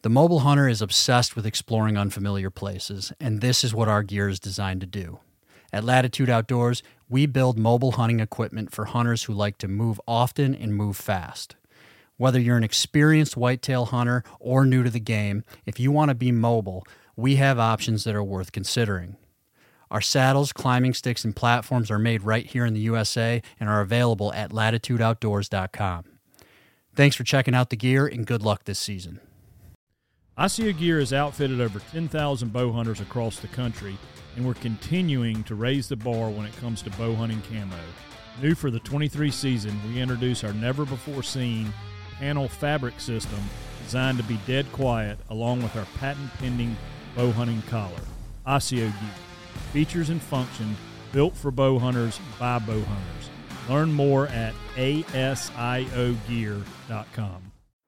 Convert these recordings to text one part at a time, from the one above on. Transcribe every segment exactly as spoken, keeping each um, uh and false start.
The mobile hunter is obsessed with exploring unfamiliar places, and this is what our gear is designed to do. At Latitude Outdoors, we build mobile hunting equipment for hunters who like to move often and move fast. Whether you're an experienced whitetail hunter or new to the game, if you want to be mobile, we have options that are worth considering. Our saddles, climbing sticks, and platforms are made right here in the U S A and are available at latitude outdoors dot com. Thanks for checking out the gear, and good luck this season. Asio Gear has outfitted over ten thousand bow hunters across the country, and we're continuing to raise the bar when it comes to bow hunting camo. New for the twenty-three season, we introduce our never-before-seen panel fabric system designed to be dead quiet, along with our patent-pending bow hunting collar. Asio Gear. Features and function built for bow hunters by bow hunters. Learn more at A S I O gear dot com.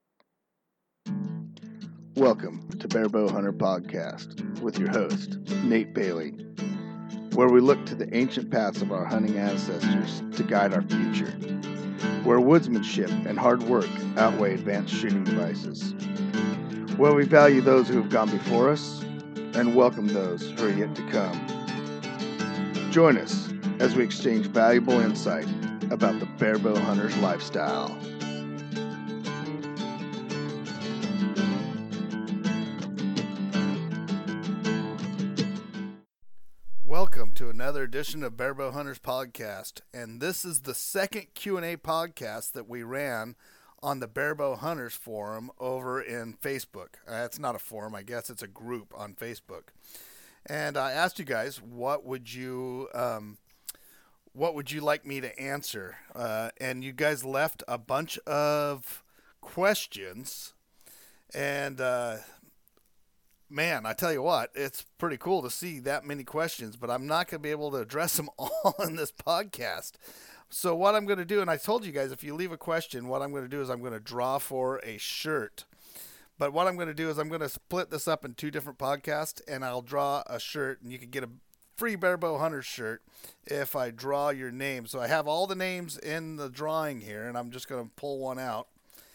Welcome to Bear Bow Hunter Podcast with your host, Nate Bailey, where we look to the ancient paths of our hunting ancestors to guide our future, where woodsmanship and hard work outweigh advanced shooting devices, where we value those who have gone before us and welcome those who are yet to come. Join us as we exchange valuable insight about the bear bow hunter's lifestyle. Welcome to another edition of Bear Bow Hunters Podcast, and this is the second Q and A podcast that we ran on the Bear Bow Hunters forum over in Facebook. Uh, it's not a forum, I guess it's a group on Facebook. And I asked you guys, what would you, um, what would you like me to answer? Uh, and you guys left a bunch of questions, and uh, man, I tell you what, it's pretty cool to see that many questions, but I'm not going to be able to address them all in this podcast. So what I'm going to do, and I told you guys, if you leave a question, what I'm going to do is I'm going to draw for a shirt. But what I'm going to do is I'm going to split this up in two different podcasts, and I'll draw a shirt, and you can get a free Bear Bow Hunter shirt if I draw your name. So I have all the names in the drawing here, and I'm just going to pull one out.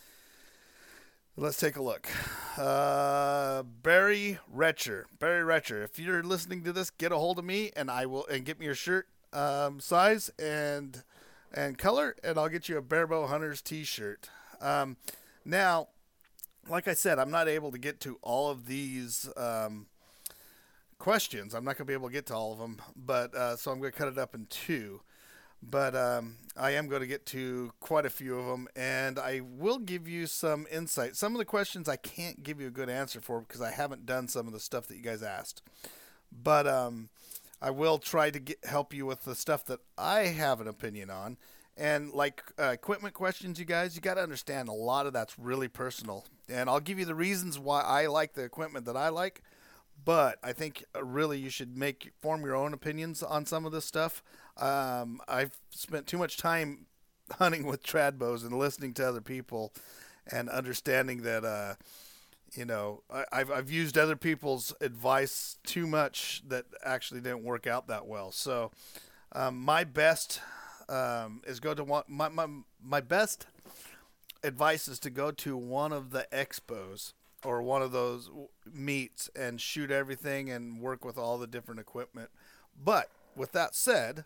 Let's take a look. Uh, Barry Retcher. Barry Retcher. If you're listening to this, get a hold of me, and I will and get me your shirt um, size and and color, and I'll get you a Bear Bow Hunters t-shirt. Um, now, like I said, I'm not able to get to all of these um, questions. I'm not going to be able to get to all of them, but uh, so I'm going to cut it up in two. But um, I am going to get to quite a few of them, and I will give you some insight. Some of the questions I can't give you a good answer for because I haven't done some of the stuff that you guys asked. But um, I will try to get, help you with the stuff that I have an opinion on. And like uh, equipment questions, you guys, you got to understand a lot of that's really personal. And I'll give you the reasons why I like the equipment that I like. But I think really you should make form your own opinions on some of this stuff. Um, I've spent too much time hunting with trad bows and listening to other people and understanding that, uh, you know, I, I've, I've used other people's advice too much that actually didn't work out that well. So um, my best um, is go to one, my, my, my best advice is to go to one of the expos or one of those meets and shoot everything and work with all the different equipment. But with that said,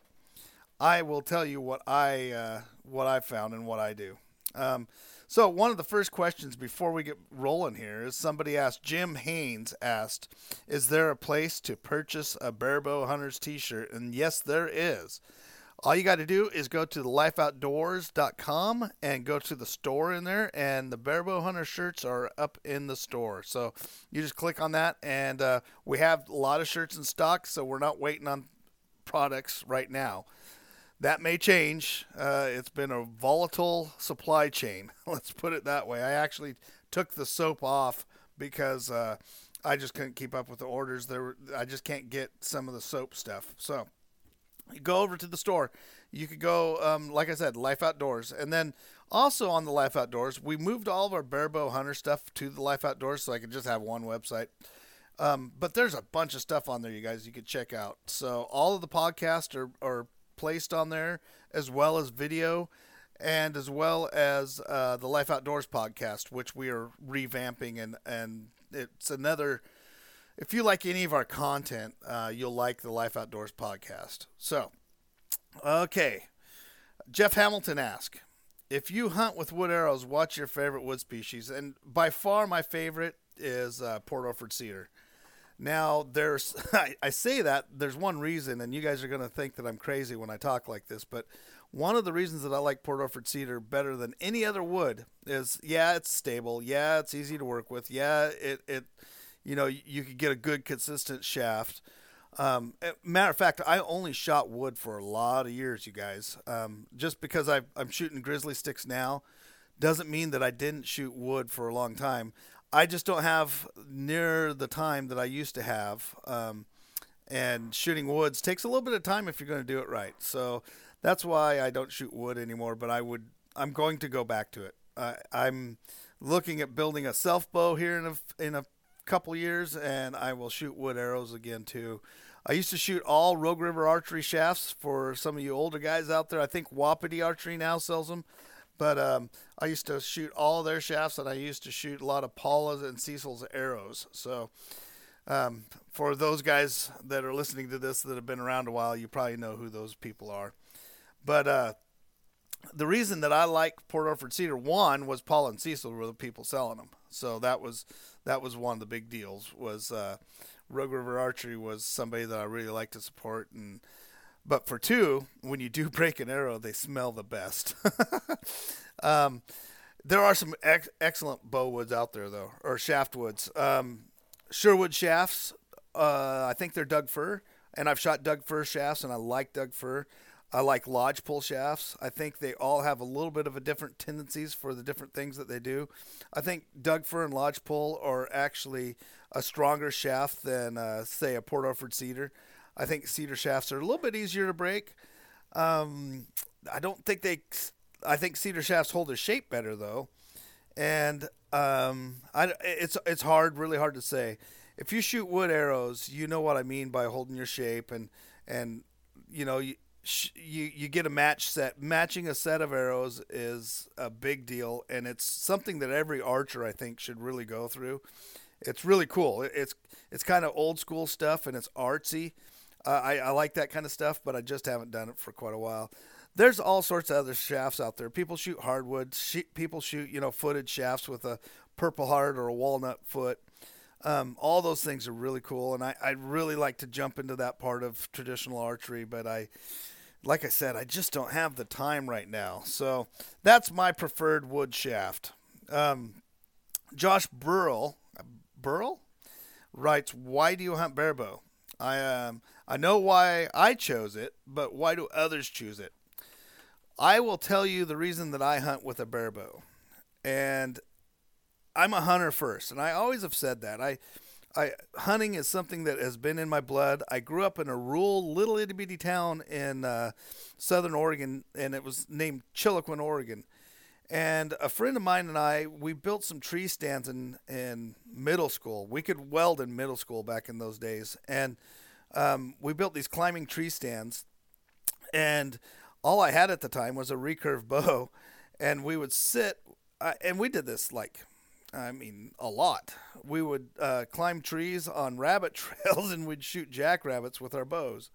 I will tell you what I uh, what I found and what I do. Um, so one of the first questions before we get rolling here is somebody asked, Jim Haynes asked, is there a place to purchase a Bear Bow Hunters t-shirt? And yes, there is. All you got to do is go to the life outdoors dot com and go to the store in there, and the Bear Bow Hunter shirts are up in the store. So you just click on that, and uh, we have a lot of shirts in stock, so we're not waiting on products right now. That may change. Uh, it's been a volatile supply chain. Let's put it that way. I actually took the soap off because uh, I just couldn't keep up with the orders. There, were, I just can't get some of the soap stuff. So you go over to the store. You could go, um, like I said, Life Outdoors. And then also on the Life Outdoors, we moved all of our Bear Bow Hunter stuff to the Life Outdoors so I could just have one website. Um, but there's a bunch of stuff on there, you guys, you could check out. So all of the podcasts are, are placed on there, as well as video, and as well as uh, the Life Outdoors podcast, which we are revamping and, and it's another. If you like any of our content, uh, you'll like the Life Outdoors podcast. So, okay, Jeff Hamilton asked, if you hunt with wood arrows, what's your favorite wood species? And by far, my favorite is uh, Port Orford cedar. Now, there's I, I say that there's one reason, and you guys are going to think that I'm crazy when I talk like this, but one of the reasons that I like Port Orford cedar better than any other wood is, yeah, it's stable. Yeah, it's easy to work with. Yeah, it, it you know, you could get a good, consistent shaft. Um, matter of fact, I only shot wood for a lot of years, you guys. Um, just because I've, I'm shooting grizzly sticks now doesn't mean that I didn't shoot wood for a long time. I just don't have near the time that I used to have. Um, and shooting woods takes a little bit of time if you're going to do it right. So that's why I don't shoot wood anymore, but I would, I'm going to go back to it. Uh, I'm looking at building a self bow here in a, in a couple years, and I will shoot wood arrows again too. I used to shoot all Rogue River archery shafts for some of you older guys out there. I think Wapiti Archery now sells them, but um, I used to shoot all their shafts, and I used to shoot a lot of Paula's and Cecil's arrows. So um, for those guys that are listening to this that have been around a while, you probably know who those people are. But uh, the reason that I like Port Orford cedar, one, was Paula and Cecil were the people selling them. So that was that was one of the big deals. Was uh, Rogue River Archery was somebody that I really like to support. And but for two, when you do break an arrow, they smell the best. um, there are some ex- excellent bow woods out there though, or shaft woods. Um, Sherwood shafts. Uh, I think they're Doug fir, and I've shot Doug fir shafts, and I like Doug fir. I like lodgepole shafts. I think they all have a little bit of a different tendencies for the different things that they do. I think Doug fir and lodgepole are actually a stronger shaft than, uh, say, a Port Orford cedar. I think cedar shafts are a little bit easier to break. Um, I don't think they. I think cedar shafts hold their shape better though, and um, I, it's it's hard, really hard to say. If you shoot wood arrows, you know what I mean by holding your shape, and and you know you. You you get a match set. Matching a set of arrows is a big deal, and it's something that every archer, I think, should really go through. It's really cool. It's it's kind of old school stuff, and it's artsy. Uh, I, I like that kind of stuff, but I just haven't done it for quite a while. There's all sorts of other shafts out there. People shoot hardwood. Sh- people shoot, you know, footed shafts with a Purple Heart or a walnut foot. Um, all those things are really cool, and I I'd really like to jump into that part of traditional archery, but I... Like I said, I just don't have the time right now. So that's my preferred wood shaft. Um, Josh Burrell, Burrell writes, why do you hunt barebow? I um, I know why I chose it, but why do others choose it? I will tell you the reason that I hunt with a barebow. And I'm a hunter first, and I always have said that. I I, hunting is something that has been in my blood. I grew up in a rural, little itty bitty town in uh, southern Oregon, and it was named Chiloquin, Oregon. And a friend of mine and I, we built some tree stands in, in middle school. We could weld in middle school back in those days. And um, we built these climbing tree stands. And all I had at the time was a recurve bow. And we would sit, uh, and we did this like... I mean, a lot. We would uh, climb trees on rabbit trails, and we'd shoot jackrabbits with our bows.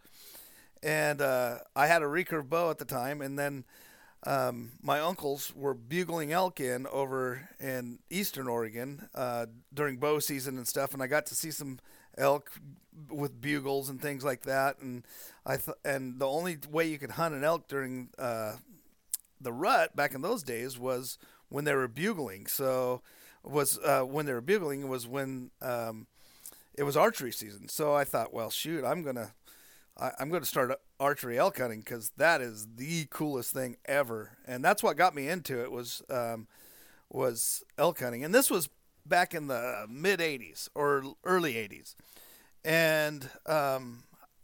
And uh, I had a recurve bow at the time, and then um, my uncles were bugling elk in over in eastern Oregon uh, during bow season and stuff, and I got to see some elk with bugles and things like that. And I th- and the only way you could hunt an elk during uh, the rut back in those days was when they were bugling. So was uh, when they were bugling was when um, it was archery season. So I thought, well, shoot, I'm gonna I, I'm gonna start archery elk hunting because that is the coolest thing ever, and that's what got me into it was um, was elk hunting. And this was back in the mid eighties or early eighties, and um,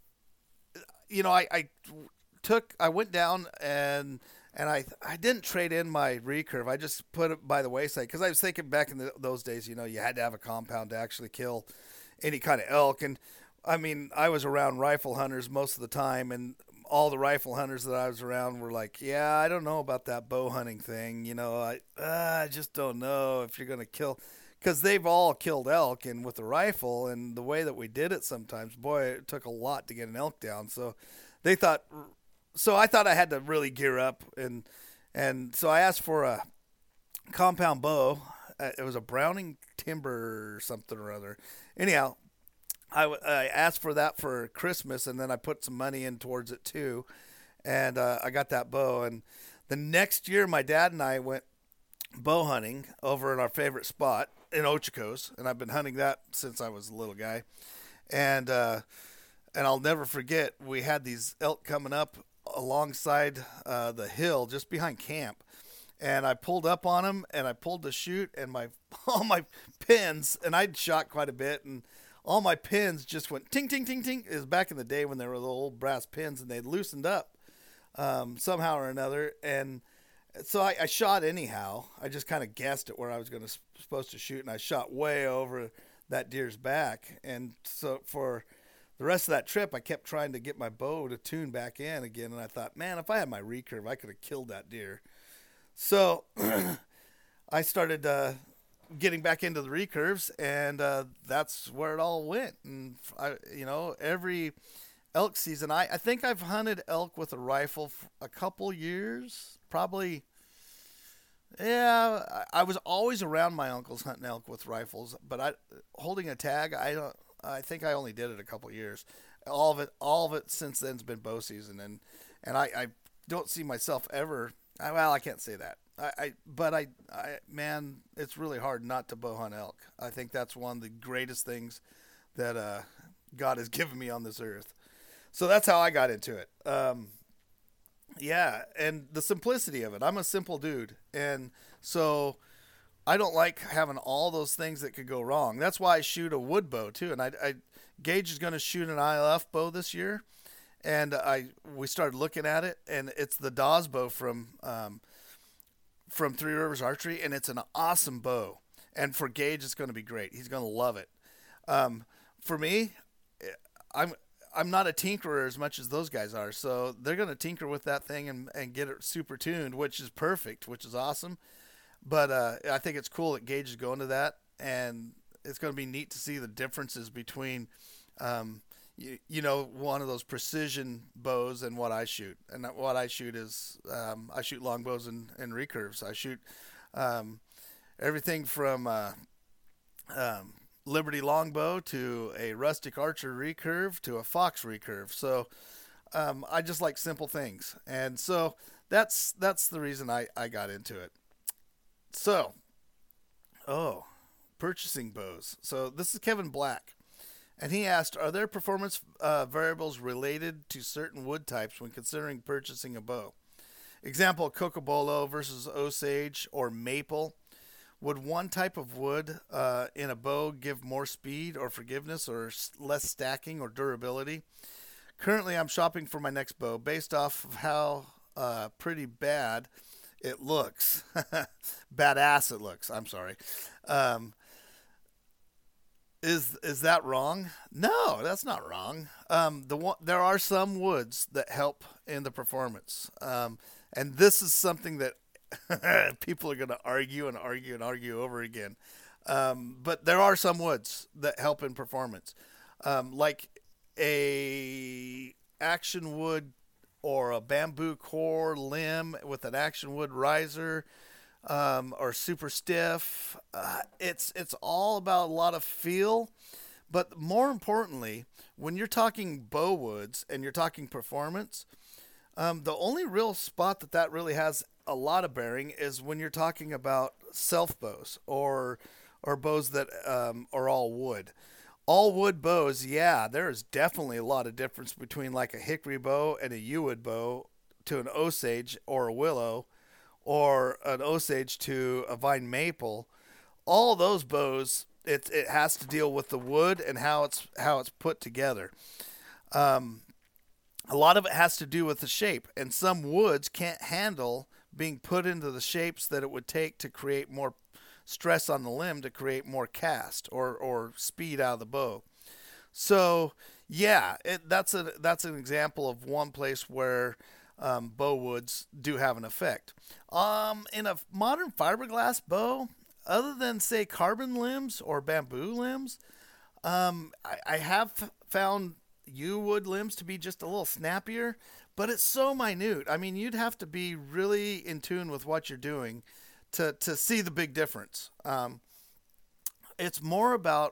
you know, I, I took I went down and. And I I didn't trade in my recurve. I just put it by the wayside because I was thinking back in the, those days, you know, you had to have a compound to actually kill any kind of elk. And, I mean, I was around rifle hunters most of the time, and all the rifle hunters that I was around were like, yeah, I don't know about that bow hunting thing. You know, I, uh, I just don't know if you're going to kill because they've all killed elk, and with the rifle and the way that we did it sometimes, boy, it took a lot to get an elk down. So they thought, so I thought I had to really gear up, and and so I asked for a compound bow. Uh, it was a Browning Timber or something or other. Anyhow, I, w- I asked for that for Christmas, and then I put some money in towards it too, and uh, I got that bow. And the next year, my dad and I went bow hunting over in our favorite spot in Ochocos, and I've been hunting that since I was a little guy. And uh, and I'll never forget, we had these elk coming up alongside uh, the hill just behind camp. And I pulled up on them, and I pulled the chute, and my all my pins, and I'd shot quite a bit, and all my pins just went ting, ting, ting, ting. It was back in the day when they were the old brass pins, and they'd loosened up um, somehow or another. And so I, I shot anyhow. I just kind of guessed at where I was going to supposed to shoot, and I shot way over that deer's back. And so for the rest of that trip, I kept trying to get my bow to tune back in again, and I thought, man, if I had my recurve, I could have killed that deer. So I started uh, getting back into the recurves, and uh, that's where it all went. And I, you know, every elk season, I, I think I've hunted elk with a rifle for a couple years, probably. Yeah, I, I was always around my uncles hunting elk with rifles, but I holding a tag, I don't. I think I only did it a couple years. All of it, all of it since then's been bow season, and and I, I don't see myself ever. Well, I can't say that. I, I but I, I, man, it's really hard not to bow hunt elk. I think that's one of the greatest things that uh, God has given me on this earth. So that's how I got into it. Um, yeah, and the simplicity of it. I'm a simple dude, and so I don't like having all those things that could go wrong. That's why I shoot a wood bow too. And I, I Gage is going to shoot an I L F bow this year. And I we started looking at it, and it's the Dawes bow from um, from Three Rivers Archery, and it's an awesome bow. And for Gage, it's going to be great. He's going to love it. Um, for me, I'm I'm not a tinkerer as much as those guys are, so they're going to tinker with that thing and, and get it super tuned, which is perfect, which is awesome. But uh, I think it's cool that Gage is going to that, and it's going to be neat to see the differences between um, – You, you know, one of those precision bows and what I shoot. And what I shoot is, um, I shoot longbows and, and recurves. I shoot um, everything from uh, um, Liberty longbow to a Rustic Archer recurve to a Fox recurve. So um, I just like simple things. And so that's that's the reason I, I got into it. So, oh, purchasing bows. So this is Kevin Black. And he asked, are there performance uh, variables related to certain wood types when considering purchasing a bow? Example, Cocobolo versus Osage or maple. Would one type of wood uh, in a bow give more speed or forgiveness or less stacking or durability? Currently, I'm shopping for my next bow based off of how uh, pretty bad it looks. Badass it looks, I'm sorry. Um Is is that wrong? No, that's not wrong. Um, the one, there are some woods that help in the performance, um, and this is something that people are going to argue and argue and argue over again. Um, but there are some woods that help in performance, um, like a action wood or a bamboo core limb with an action wood riser. Um, or super stiff. Uh, it's it's all about a lot of feel, but more importantly, when you're talking bow woods and you're talking performance, um, the only real spot that that really has a lot of bearing is when you're talking about self bows or or bows that um, are all wood. All wood bows, yeah, there is definitely a lot of difference between like a hickory bow and a yew wood bow to an Osage or a willow, or an Osage to a vine maple. All those bows, it it has to deal with the wood and how it's how it's put together. Um, a lot of it has to do with the shape, and some woods can't handle being put into the shapes that it would take to create more stress on the limb to create more cast or or speed out of the bow. So yeah, it, that's a that's an example of one place where Um, bow woods do have an effect. Um, in a modern fiberglass bow, other than say carbon limbs or bamboo limbs, um, I, I have found yew wood limbs to be just a little snappier, but it's so minute. I mean, you'd have to be really in tune with what you're doing to, to see the big difference. Um, it's more about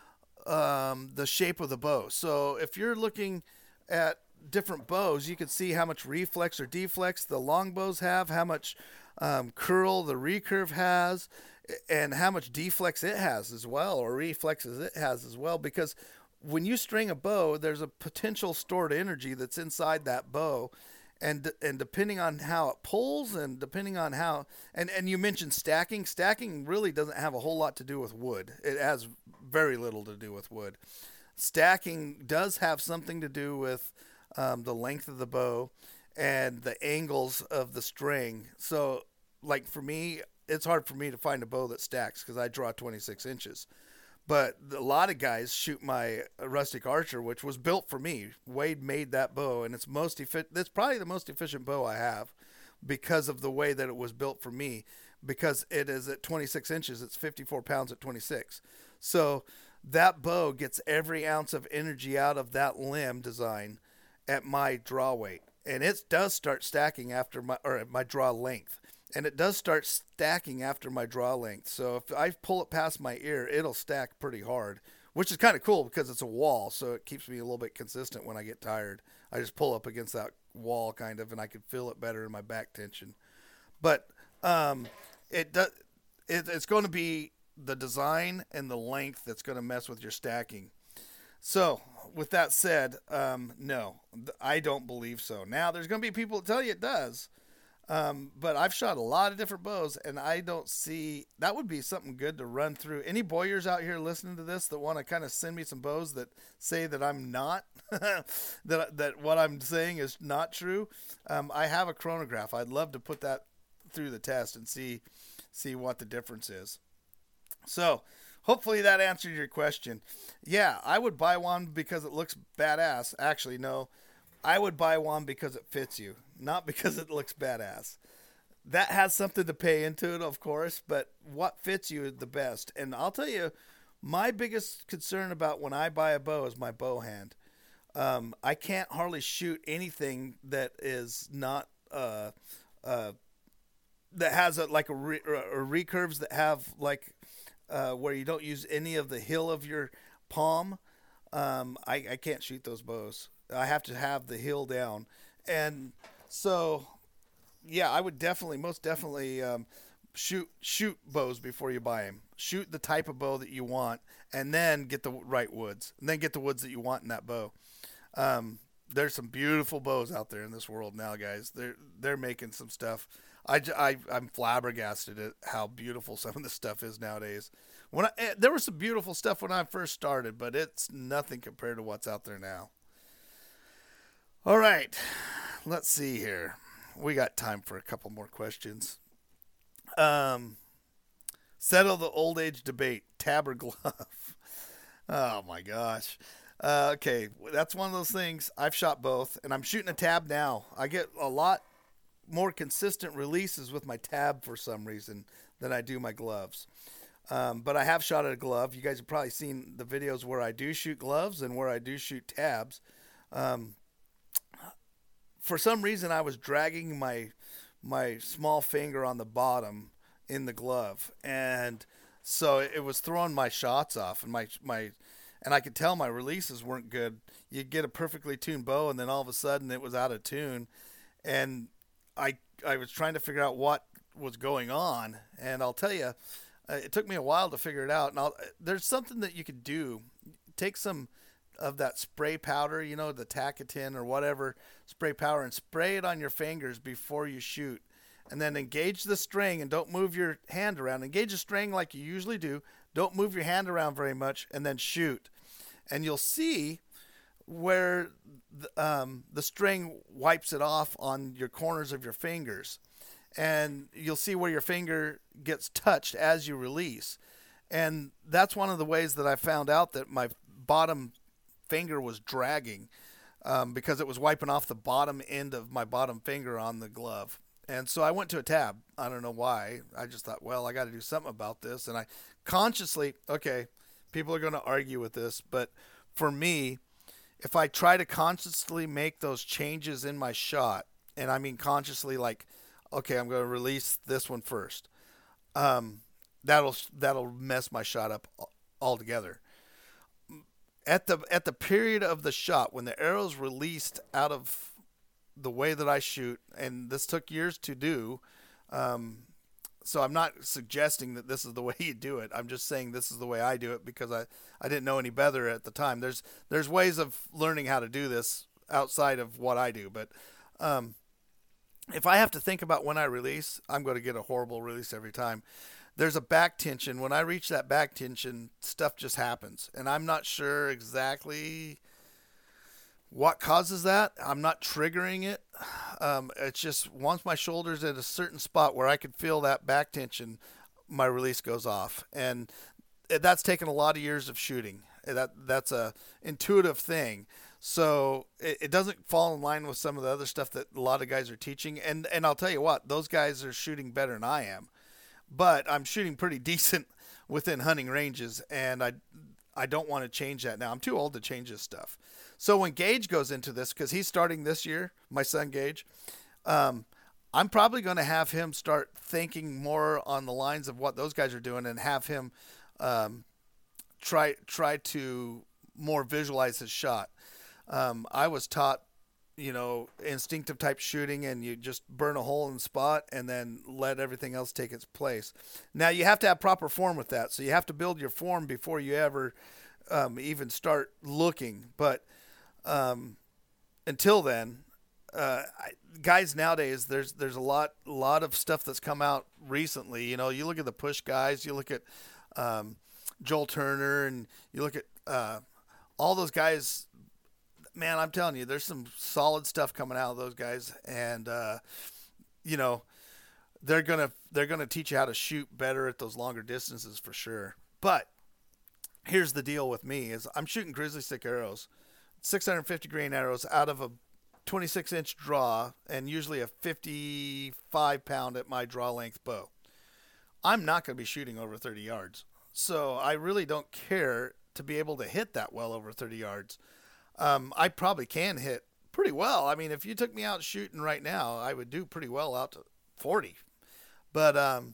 um, the shape of the bow. So if you're looking at different bows, you can see how much reflex or deflex the long bows have, how much um, curl the recurve has, and how much deflex it has as well, or reflexes it has as well, because when you string a bow, there's a potential stored energy that's inside that bow, and and depending on how it pulls, and depending on how, and, and you mentioned stacking. Stacking really doesn't have a whole lot to do with wood. It has very little to do with wood. Stacking does have something to do with um, the length of the bow and the angles of the string. So, like for me, it's hard for me to find a bow that stacks because I draw twenty-six inches. But a lot of guys shoot my Rustic Archer, which was built for me. Wade made that bow, and it's most effi- That's probably the most efficient bow I have because of the way that it was built for me. Because it is at twenty-six inches, it's fifty-four pounds at twenty-six. So that bow gets every ounce of energy out of that limb design at my draw weight, and it does start stacking after my or my draw length. And it does start stacking after my draw length. So if I pull it past my ear, it'll stack pretty hard, which is kind of cool because it's a wall. So it keeps me a little bit consistent when I get tired. I just pull up against that wall kind of, and I can feel it better in my back tension. But um, it does. It, it's going to be the design and the length that's going to mess with your stacking. So with that said, um, no, I don't believe so. Now there's going to be people that tell you it does. Um, but I've shot a lot of different bows, and I don't see that would be something good to run through. Any bowyers out here listening to this that want to kind of send me some bows that say that I'm not, that that what I'm saying is not true. Um, I have a chronograph. I'd love to put that through the test and see see what the difference is. So hopefully that answered your question. Yeah, I would buy one because it looks badass. Actually, no. I would buy one because it fits you, not because it looks badass. That has something to pay into it, of course, but what fits you is the best. And I'll tell you, my biggest concern about when I buy a bow is my bow hand. Um, I can't hardly shoot anything that is not uh, uh, that has a, like a, re, or recurves that have like uh, where you don't use any of the heel of your palm. Um, I, I can't shoot those bows. I have to have the hill down. And so, yeah, I would definitely, most definitely um, shoot shoot bows before you buy them. Shoot the type of bow that you want, and then get the right woods. And then get the woods that you want in that bow. Um, there's some beautiful bows out there in this world now, guys. They're, they're making some stuff. I, I, I'm flabbergasted at how beautiful some of this stuff is nowadays. When I, there was some beautiful stuff when I first started, but it's nothing compared to what's out there now. All right, let's see here. We got time for a couple more questions. Um, settle the old age debate, tab or glove. Oh my gosh. Uh, okay, that's one of those things. I've shot both, and I'm shooting a tab now. I get a lot more consistent releases with my tab for some reason than I do my gloves. Um, but I have shot at a glove. You guys have probably seen the videos where I do shoot gloves and where I do shoot tabs. Um, For some reason, I was dragging my my small finger on the bottom in the glove, and so it was throwing my shots off, and my my, and I could tell my releases weren't good. You get a perfectly tuned bow, and then all of a sudden it was out of tune, and I I was trying to figure out what was going on, and I'll tell you, it took me a while to figure it out. And I'll, there's something that you could do. Take some of that spray powder, you know, the Tacotin or whatever spray powder, and spray it on your fingers before you shoot, and then engage the string and don't move your hand around. Engage the string like you usually do. Don't move your hand around very much, and then shoot. And you'll see where the, um, the string wipes it off on your corners of your fingers, and you'll see where your finger gets touched as you release. And that's one of the ways that I found out that my bottom finger was dragging, um, because it was wiping off the bottom end of my bottom finger on the glove. And so I went to a tab. I don't know why. I just thought, well, I got to do something about this. And I consciously, okay, people are going to argue with this, but for me, if I try to consciously make those changes in my shot, and I mean consciously, like, okay, I'm going to release this one first, um, that'll that'll mess my shot up altogether. At the at the period of the shot, when the arrow's released out of the way that I shoot, and this took years to do, um, so I'm not suggesting that this is the way you do it. I'm just saying this is the way I do it because I, I didn't know any better at the time. There's there's ways of learning how to do this outside of what I do, but um, if I have to think about when I release, I'm going to get a horrible release every time. There's a back tension. When I reach that back tension, stuff just happens, and I'm not sure exactly what causes that. I'm not triggering it. Um, it's just once my shoulder's at a certain spot where I can feel that back tension, my release goes off. And that's taken a lot of years of shooting. That That's a intuitive thing. So it, it doesn't fall in line with some of the other stuff that a lot of guys are teaching. And, and I'll tell you what, those guys are shooting better than I am. But I'm shooting pretty decent within hunting ranges, and I, I don't want to change that now. I'm too old to change this stuff. So when Gage goes into this, because he's starting this year, my son Gage, um, I'm probably going to have him start thinking more on the lines of what those guys are doing, and have him um, try try to more visualize his shot. Um, I was taught, you know, instinctive type shooting, and you just burn a hole in the spot and then let everything else take its place. Now you have to have proper form with that, so you have to build your form before you ever um, even start looking. But Um, until then, uh, I, guys nowadays, there's there's a lot lot of stuff that's come out recently. You know, you look at the push guys, you look at um, Joel Turner, and you look at uh, all those guys. Man, I'm telling you, there's some solid stuff coming out of those guys, and uh, you know, they're gonna they're gonna teach you how to shoot better at those longer distances for sure. But here's the deal with me: is I'm shooting grizzly stick arrows, six hundred fifty grain arrows out of a twenty-six inch draw, and usually a fifty-five pound at my draw length bow. I'm not going to be shooting over thirty yards. So I really don't care to be able to hit that well over thirty yards. Um, I probably can hit pretty well. I mean, if you took me out shooting right now, I would do pretty well out to forty. But um,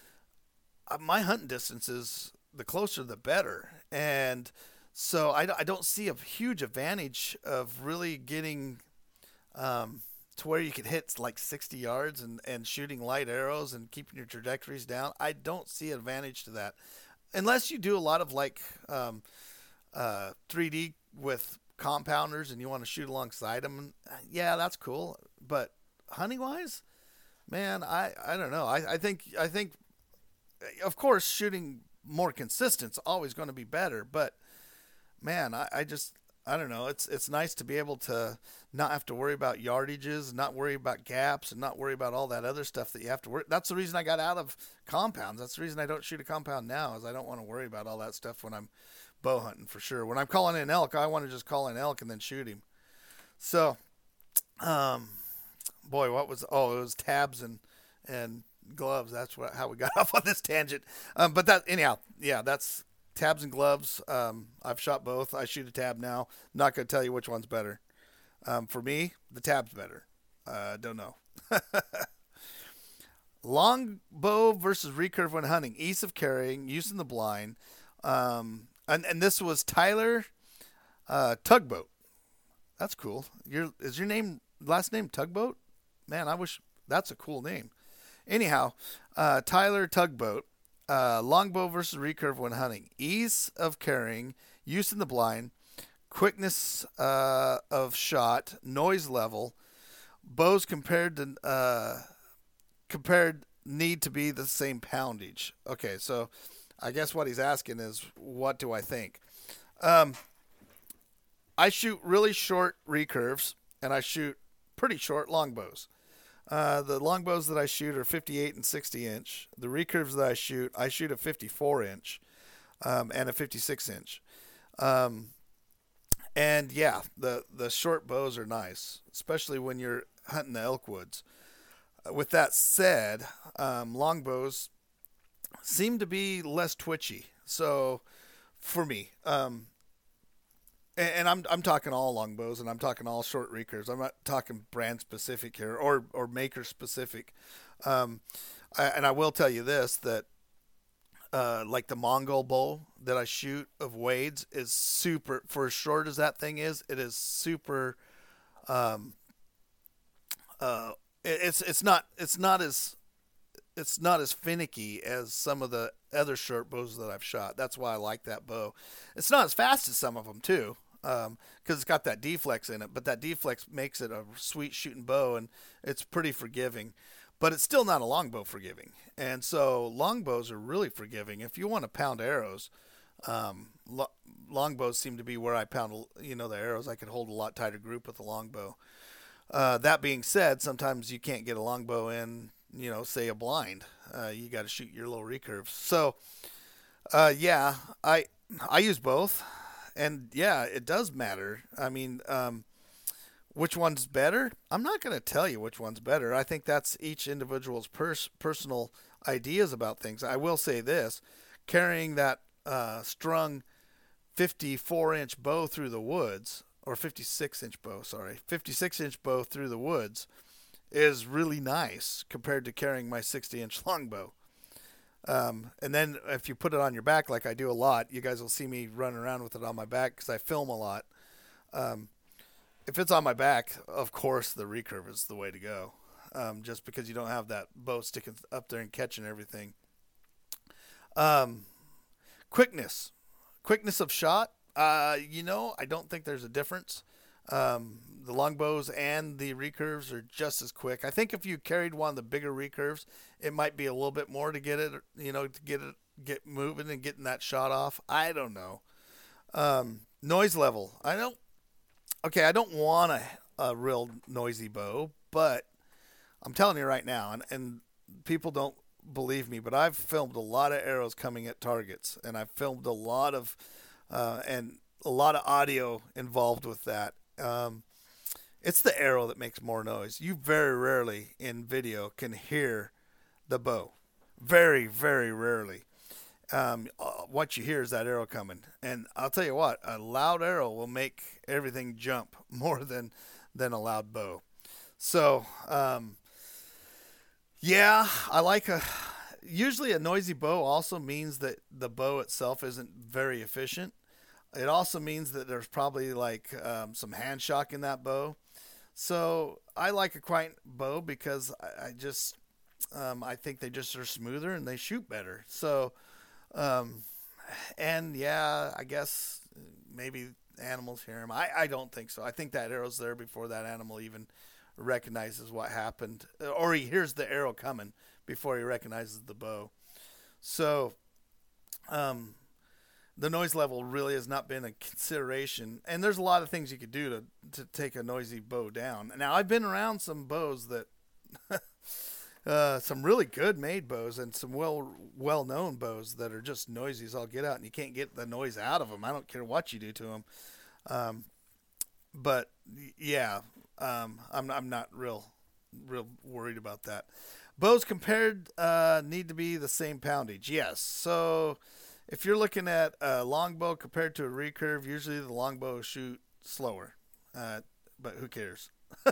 my hunting distance is the closer the better. And so I, I don't see a huge advantage of really getting um, to where you can hit like sixty yards and, and shooting light arrows and keeping your trajectories down. I don't see an advantage to that. Unless you do a lot of like um, uh, three D with compounders and you want to shoot alongside them. Yeah, that's cool. But hunting wise, man, I, I don't know. I, I think, I think, of course, shooting more consistent is always going to be better, but man, I, I just, I don't know. It's it's nice to be able to not have to worry about yardages, not worry about gaps, and not worry about all that other stuff that you have to worry. That's the reason I got out of compounds. That's the reason I don't shoot a compound now, is I don't want to worry about all that stuff when I'm bow hunting for sure. When I'm calling in elk, I want to just call in elk and then shoot him. So, um, boy, what was, oh, it was tabs and, and gloves. That's what, how we got off on this tangent. Um, but that, anyhow, yeah, that's, tabs and gloves. Um, I've shot both. I shoot a tab now. Not going to tell you which one's better. Um, for me, the tab's better. Uh, don't know. Longbow versus recurve when hunting. Ease of carrying, use in the blind. Um, and, and this was Tyler uh, Tugboat. That's cool. Your is your name last name Tugboat? Man, I wish that's a cool name. Anyhow, uh, Tyler Tugboat. Uh, longbow versus recurve when hunting. Ease of carrying, use in the blind, quickness uh, of shot, noise level. Bows compared to uh, compared need to be the same poundage. Okay, so I guess what he's asking is, what do I think? Um, I shoot really short recurves, and I shoot pretty short longbows. Uh, the longbows that I shoot are fifty-eight and sixty inch. The recurves that I shoot, I shoot a fifty-four inch um, and a fifty-six inch. Um, and yeah, the, the short bows are nice, especially when you're hunting the elk woods. with that said, um, longbows seem to be less twitchy. So for me, um, and, and I'm I'm talking all longbows, and I'm talking all short recurves. I'm not talking brand specific here or or maker specific. Um, I, and I will tell you this, that uh, like the Mongol bow that I shoot of Wade's is super, for as short as that thing is, it is super. Um, uh, it, it's it's not it's not as it's not as finicky as some of the other short bows that I've shot. That's why I like that bow. It's not as fast as some of them too, because um, it's got that deflex in it. But that deflex makes it a sweet shooting bow, and it's pretty forgiving. But it's still not a longbow forgiving. And so longbows are really forgiving. If you want to pound arrows, um, lo- longbows seem to be where I pound, you know, the arrows. I could hold a lot tighter group with a longbow. Uh, that being said, sometimes you can't get a longbow in, you know, say a blind. Uh, you got to shoot your little recurves. So, uh, yeah, I I use both. And, yeah, it does matter. I mean, um, which one's better? I'm not going to tell you which one's better. I think that's each individual's pers- personal ideas about things. I will say this. Carrying that uh, strung fifty-four inch bow through the woods, or fifty-six inch bow, sorry, fifty-six inch bow through the woods is really nice compared to carrying my sixty inch longbow. Um, and then if you put it on your back, like I do a lot, you guys will see me running around with it on my back because I film a lot. Um, If it's on my back, of course, the recurve is the way to go, um, just because you don't have that bow sticking up there and catching everything. Um, quickness. Quickness of shot, uh, you know, I don't think there's a difference. Um, the longbows and the recurves are just as quick. I think if you carried one of the bigger recurves, it might be a little bit more to get it, you know, to get it, get moving and getting that shot off. I don't know. Um, noise level. I don't. Okay, I don't want a, a real noisy bow, but I'm telling you right now, and, and people don't believe me, but I've filmed a lot of arrows coming at targets, and I've filmed a lot of, uh, and a lot of audio involved with that. Um, it's the arrow that makes more noise. You very rarely in video can hear the bow. Very, very rarely. Um, what you hear is that arrow coming. And I'll tell you what, a loud arrow will make everything jump more than, than a loud bow. So, um, yeah, I like a, usually a noisy bow also means that the bow itself isn't very efficient. It also means that there's probably like, um, some hand shock in that bow. So I like a quiet bow because I, I just, um, I think they just are smoother and they shoot better. So, Um, and yeah, I guess maybe animals hear him. I, I don't think so. I think that arrow's there before that animal even recognizes what happened, or he hears the arrow coming before he recognizes the bow. So, um, the noise level really has not been a consideration, and there's a lot of things you could do to, to take a noisy bow down. Now, I've been around some bows that, Uh, some really good made bows and some well well known bows that are just noisy as all get out, and you can't get the noise out of them. I don't care what you do to them. Um, but yeah, um, I'm I'm not real real worried about that. Bows compared uh, need to be the same poundage. Yes. So if you're looking at a longbow compared to a recurve, usually the longbow shoot slower. Uh, but who cares?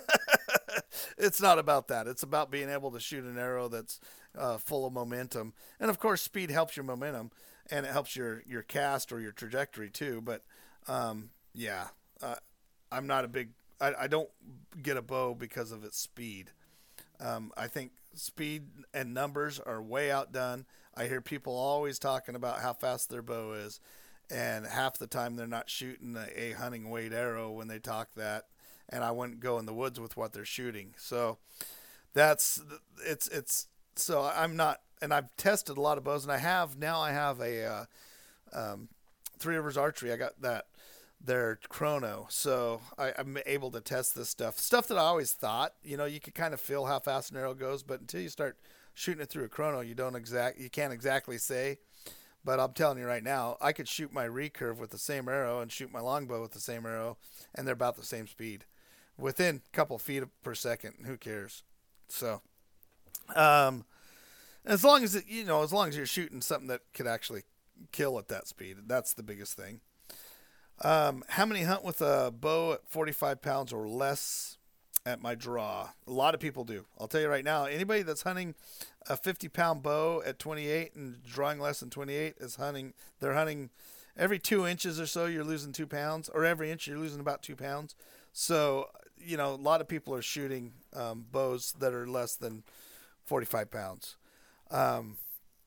It's not about that. It's about being able to shoot an arrow that's uh, full of momentum. And, of course, speed helps your momentum, and it helps your, your cast or your trajectory too. But, um, yeah, uh, I'm not a big I, – I don't get a bow because of its speed. Um, I think speed and numbers are way outdone. I hear people always talking about how fast their bow is, and half the time they're not shooting a, a hunting weight arrow when they talk that. And I wouldn't go in the woods with what they're shooting. So that's, it's, it's, so I'm not, and I've tested a lot of bows, and I have, now I have a, uh, um, Three Rivers Archery. I got that, their chrono. So I, I'm able to test this stuff, stuff that I always thought, you know, you could kind of feel how fast an arrow goes, but until you start shooting it through a chrono, you don't exact, you can't exactly say. But I'm telling you right now, I could shoot my recurve with the same arrow and shoot my longbow with the same arrow, and they're about the same speed. Within a couple feet per second. Who cares? So, Um, as long as it, you know, as long as you're shooting something that could actually kill at that speed, that's the biggest thing. Um, how many hunt with a bow at forty-five pounds or less at my draw? A lot of people do. I'll tell you right now, anybody that's hunting a fifty pound bow at twenty-eight and drawing less than twenty-eight is hunting, they're hunting every two inches or so, you're losing two pounds, or every inch you're losing about two pounds. So, you know, a lot of people are shooting um, bows that are less than forty-five pounds. Um,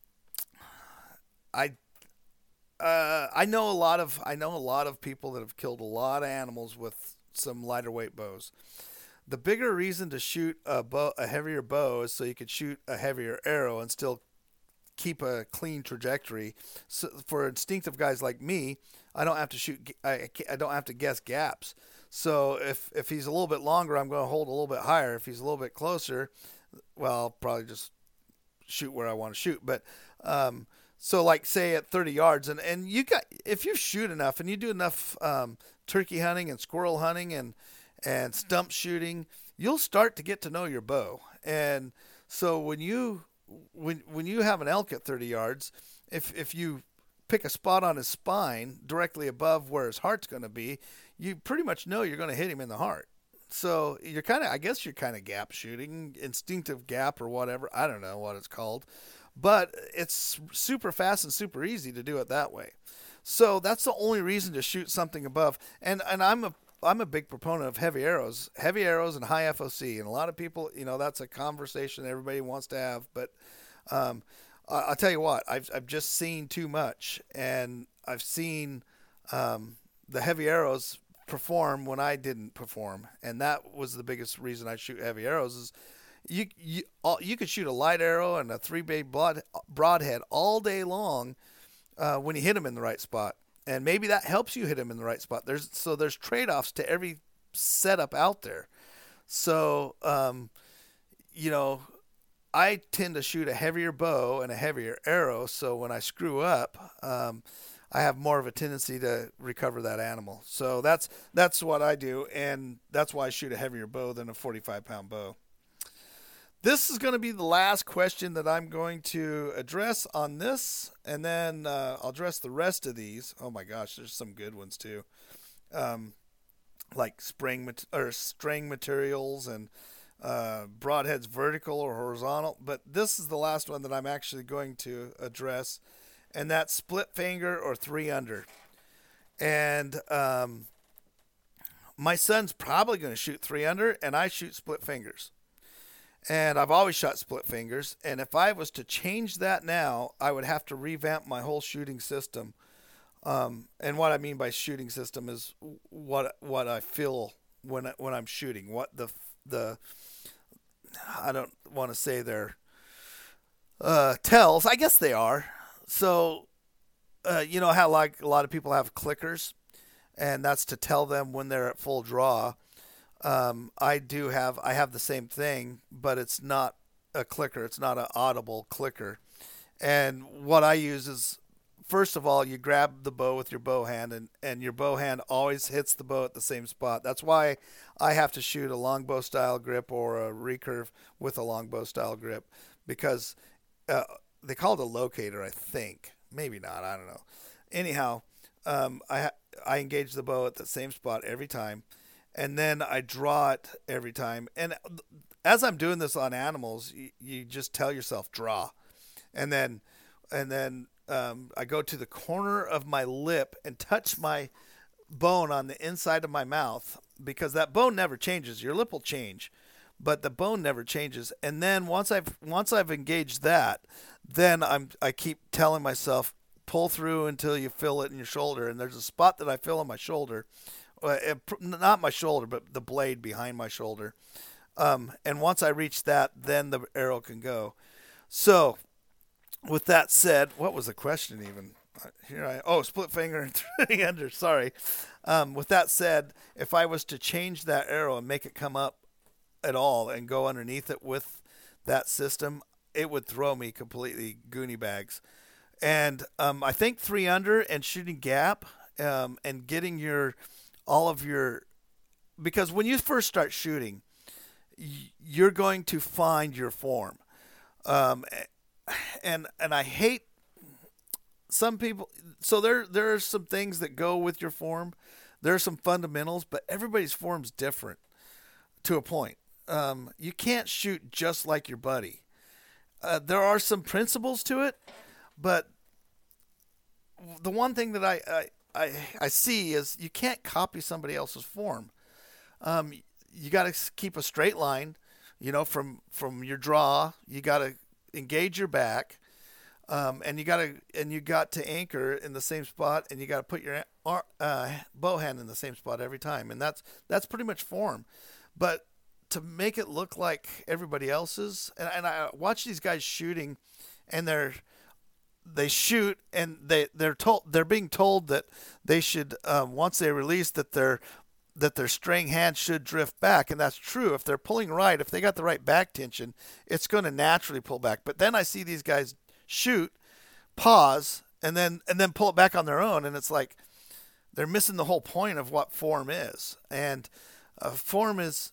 I, uh, I know a lot of, I know a lot of people that have killed a lot of animals with some lighter weight bows. The bigger reason to shoot a bow, a heavier bow, is so you could shoot a heavier arrow and still keep a clean trajectory. So for instinctive guys like me, I don't have to shoot. I, I don't have to guess gaps. So if if he's a little bit longer, I'm going to hold a little bit higher. If he's a little bit closer, well, I'll probably just shoot where I want to shoot. But um, so like say at thirty yards, and and you got, if you shoot enough and you do enough um, turkey hunting and squirrel hunting and and stump shooting, you'll start to get to know your bow. And so when you when when you have an elk at thirty yards, if if you pick a spot on his spine directly above where his heart's going to be, you pretty much know you're going to hit him in the heart. So you're kind of, I guess you're kind of gap shooting, instinctive gap or whatever. I don't know what it's called, but it's super fast and super easy to do it that way. So that's the only reason to shoot something above. And and I'm a I'm a big proponent of heavy arrows, heavy arrows and high F O C. And a lot of people, you know, that's a conversation everybody wants to have. But um, I'll tell you what, I've I've just seen too much, and I've seen um, the heavy arrows perform when I didn't perform, and that was the biggest reason I shoot heavy arrows. Is you you all, you could shoot a light arrow and a three bay broad, broadhead all day long uh, when you hit them in the right spot. And maybe that helps you hit him in the right spot. There's so there's trade-offs to every setup out there. So, um, you know, I tend to shoot a heavier bow and a heavier arrow. So when I screw up, um, I have more of a tendency to recover that animal. So that's that's what I do, and that's why I shoot a heavier bow than a forty-five pound bow. This is going to be the last question that I'm going to address on this, and then uh, I'll address the rest of these. Oh my gosh, there's some good ones too, um, like spring mat- or string materials and uh, broadheads, vertical or horizontal. But this is the last one that I'm actually going to address, and that's split finger or three under. And um, my son's probably going to shoot three under, and I shoot split fingers. And I've always shot split fingers. And if I was to change that now, I would have to revamp my whole shooting system. Um, and what I mean by shooting system is what what I feel when I, when I'm shooting. What the the I don't want to say they're uh, tells. I guess they are. So uh, you know how like a lot of people have clickers, and that's to tell them when they're at full draw. Um, I do have, I have the same thing, but it's not a clicker. It's not an audible clicker. And what I use is, first of all, you grab the bow with your bow hand, and, and your bow hand always hits the bow at the same spot. That's why I have to shoot a longbow style grip or a recurve with a longbow style grip, because uh, they call it a locator, I think. Maybe not. I don't know. Anyhow, um, I ha- I engage the bow at the same spot every time. And then I draw it every time. And as I'm doing this on animals, you, you just tell yourself draw, and then and then um, I go to the corner of my lip and touch my bone on the inside of my mouth, because that bone never changes. Your lip will change, but the bone never changes. And then once I've once I've engaged that, then I'm I keep telling myself pull through until you feel it in your shoulder. And there's a spot that I feel on my shoulder. Uh, not my shoulder, but the blade behind my shoulder. Um, and once I reach that, then the arrow can go. So, with that said, what was the question even? Here I oh, split finger and three under. Sorry. Um, with that said, if I was to change that arrow and make it come up at all and go underneath it with that system, it would throw me completely goonie bags. And um, I think three under and shooting gap um, and getting your all of your, because when you first start shooting, you're going to find your form. Um, and and I hate some people. So there there are some things that go with your form. There are some fundamentals, but everybody's form's different to a point. Um, you can't shoot just like your buddy. Uh, there are some principles to it, but the one thing that I, I, I, I see is you can't copy somebody else's form. Um, you got to keep a straight line, you know, from, from your draw. You got to engage your back, um, and you got to and you got to anchor in the same spot, and you got to put your uh, bow hand in the same spot every time, and that's that's pretty much form. But to make it look like everybody else's, and, and I watch these guys shooting, and they're they shoot, and they they're told they're being told that they should um, once they release that their that their string hand should drift back, and that's true. If they're pulling right, if they got the right back tension, it's going to naturally pull back. But then I see these guys shoot, pause, and then and then pull it back on their own, and it's like they're missing the whole point of what form is. And uh, form is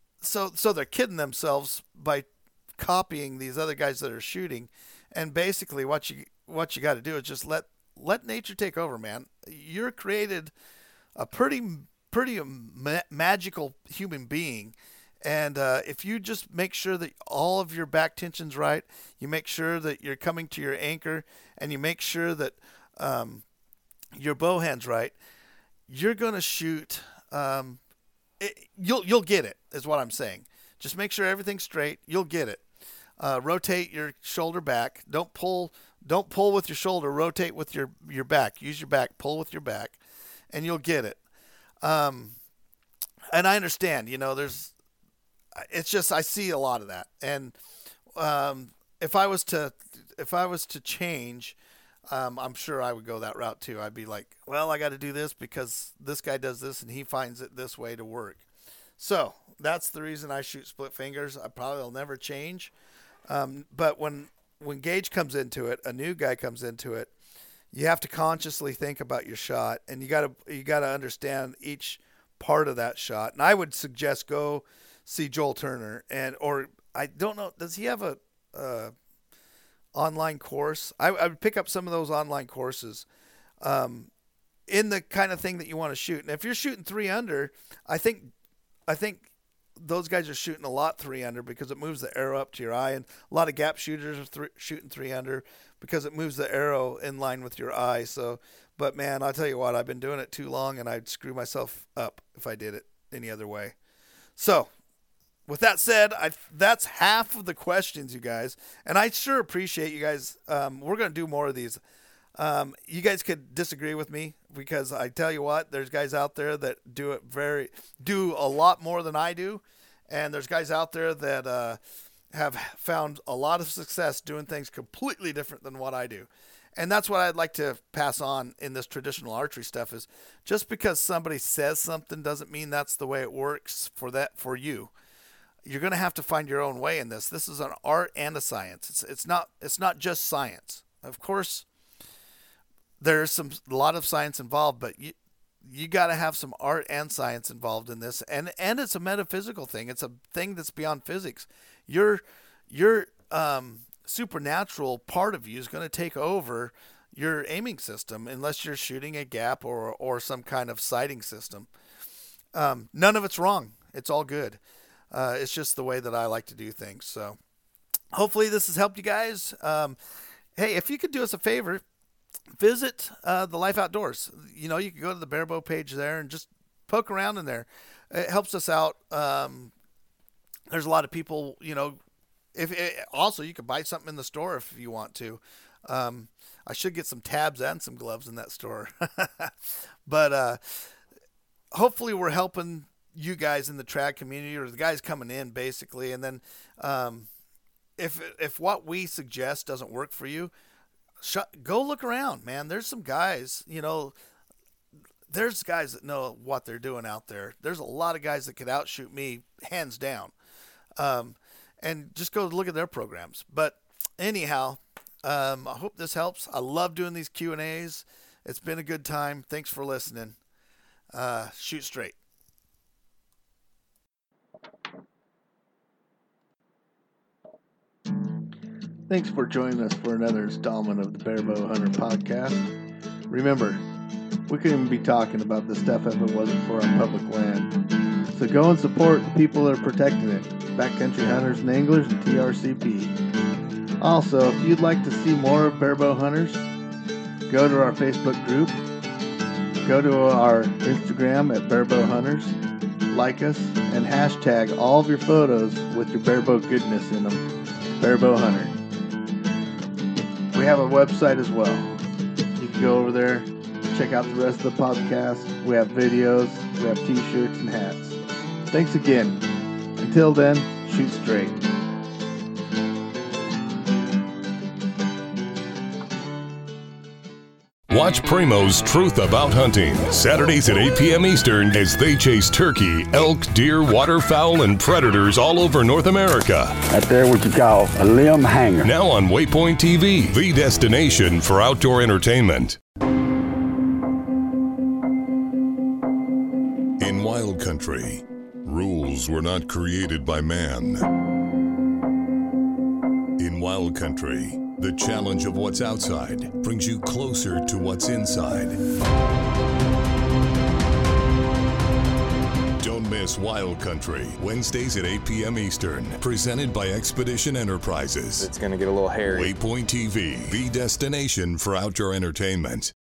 So so they're kidding themselves by copying these other guys that are shooting, and basically what you what you got to do is just let let nature take over, man. You're created a pretty pretty ma- magical human being, and uh, if you just make sure that all of your back tension's right, you make sure that you're coming to your anchor, and you make sure that um, your bow hand's right, you're gonna shoot. Um, It, you'll you'll get it, is what I'm saying. Just make sure everything's straight. You'll get it. Uh, rotate your shoulder back. Don't pull. Don't pull with your shoulder. Rotate with your, your back. Use your back. Pull with your back, and you'll get it. Um, and I understand. You know, there's. It's just I see a lot of that, and um, if I was to if I was to change. Um, I'm sure I would go that route too. I'd be like, well, I got to do this because this guy does this and he finds it this way to work. So that's the reason I shoot split fingers. I probably will never change. Um, but when, when Gage comes into it, a new guy comes into it, you have to consciously think about your shot, and you got to, you got to understand each part of that shot. And I would suggest go see Joel Turner, and, or I don't know, does he have a, uh, online course? I, I would pick up some of those online courses um, in the kind of thing that you want to shoot. And if you're shooting three under, I think I think those guys are shooting a lot three under because it moves the arrow up to your eye. And a lot of gap shooters are th- shooting three under because it moves the arrow in line with your eye. So, but man, I'll tell you what, I've been doing it too long, and I'd screw myself up if I did it any other way. So, with that said, I that's half of the questions, you guys, and I sure appreciate you guys. Um, we're going to do more of these. Um, you guys could disagree with me because I tell you what, there's guys out there that do it very do a lot more than I do, and there's guys out there that uh, have found a lot of success doing things completely different than what I do. And that's what I'd like to pass on in this traditional archery stuff is just because somebody says something doesn't mean that's the way it works for that for you. You're going to have to find your own way in this. This is an art and a science. It's it's not it's not just science. Of course, there's some a lot of science involved, but you you got to have some art and science involved in this, and and it's a metaphysical thing. It's a thing that's beyond physics. Your your um, supernatural part of you is going to take over your aiming system unless you're shooting a gap or or some kind of sighting system. Um, none of it's wrong. It's all good. Uh, it's just the way that I like to do things. So hopefully this has helped you guys. Um, hey, if you could do us a favor, visit uh, the Life Outdoors. You know, you can go to the Barebow page there and just poke around in there. It helps us out. Um, there's a lot of people, you know, if it, also you can buy something in the store if you want to. Um, I should get some tabs and some gloves in that store. But uh, hopefully we're helping you guys in the trad community or the guys coming in basically. And then um, if if what we suggest doesn't work for you, sh- go look around, man. There's some guys, you know, there's guys that know what they're doing out there. There's a lot of guys that could outshoot me hands down. Um, and just go look at their programs. But anyhow, um, I hope this helps. I love doing these Q and A's. It's been a good time. Thanks for listening. Uh, shoot straight. Thanks for joining us for another installment of the Barebow Hunter Podcast. Remember, we couldn't even be talking about this stuff if it wasn't for our public land. So go and support the people that are protecting it. Backcountry Hunters and Anglers and T R C P. Also, if you'd like to see more of Barebow Hunters, go to our Facebook group. Go to our Instagram at Barebow Hunters. Like us and hashtag all of your photos with your barebow goodness in them. Barebow Hunter. We have a website as well. You can go over there, check out the rest of the podcast. We have videos, we have t-shirts and hats. Thanks again. Until then, shoot straight. Watch Primo's Truth About Hunting, Saturdays at eight p.m. Eastern as they chase turkey, elk, deer, waterfowl, and predators all over North America. Right there what you call a limb hanger. Now on Waypoint T V, the destination for outdoor entertainment. In wild country, rules were not created by man. In wild country, the challenge of what's outside brings you closer to what's inside. Don't miss Wild Country, Wednesdays at eight p.m. Eastern, presented by Expedition Enterprises. It's going to get a little hairy. Waypoint T V, the destination for outdoor entertainment.